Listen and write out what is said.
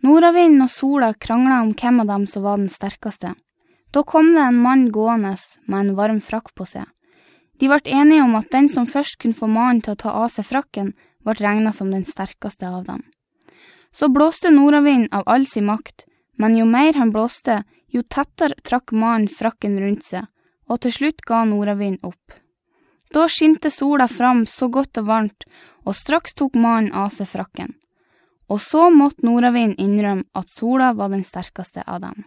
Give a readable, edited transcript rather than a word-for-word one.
Nordavinden og sola kranglet om hvem av dem som var den sterkeste. Da kom det en mann gående med en varm frakk på seg. De ble enige om at den som først kunne få mannen til å ta av seg frakken, ble regnet som den sterkeste av dem. Så blåste nordavinden av all sin makt, men jo mer han blåste, jo tettere trakk mannen frakken rundt seg, og til slutt ga nordavinden opp. Da skinte sola fram så godt og varmt, og straks tok mannen av seg frakken. Og så måtte nordavinden innrømme at sola var den sterkeste av dem.